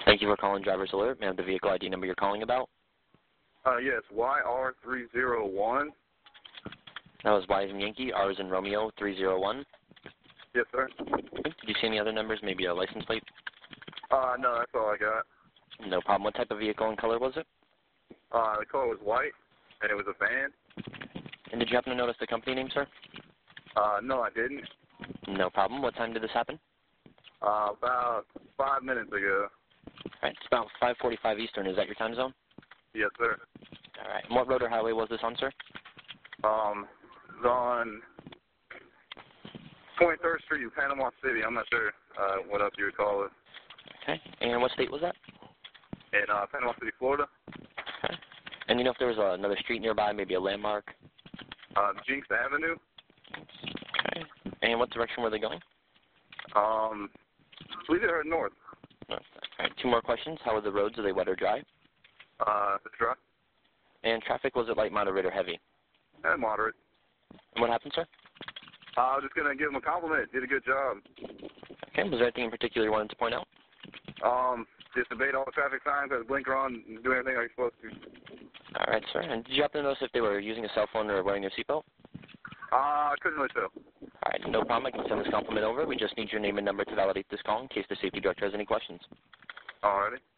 Thank you for calling Driver's Alert. May I have the vehicle ID number you're calling about? Yes, YR301. That was Y as in Yankee, R as in Romeo, 301. Yes, sir. Did you see any other numbers, maybe a license plate? No, that's all I got. No problem. What type of vehicle and color was it? The color was white, and it was a van. And did you happen to notice the company name, sir? No, I didn't. No problem. What time did this happen? About 5 minutes ago. All right, it's about 5:45 Eastern. Is that your time zone? Yes, sir. All right. And what road or highway was this on, sir? It's on 23rd Street in Panama City. I'm not sure what else you would call it. Okay. And what state was that? In Panama City, Florida. Okay. And you know if there was another street nearby, maybe a landmark? Jinx Avenue. Okay. And what direction were they going? I believe they heard north. North. All right. Two more questions. How were the roads? Are they wet or dry? The truck. And traffic, was it light, moderate, or heavy? Moderate. And what happened, sir? I was just going to give him a compliment. Did a good job. Okay. Was there anything in particular you wanted to point out? Just obeyed all the traffic signs, had the blinker on, and doing everything like you're supposed to. All right, sir. And did you happen to notice if they were using a cell phone or wearing a seatbelt? I couldn't really tell. All right, no problem. I can send this compliment over. We just need your name and number to validate this call in case the safety director has any questions. Alrighty.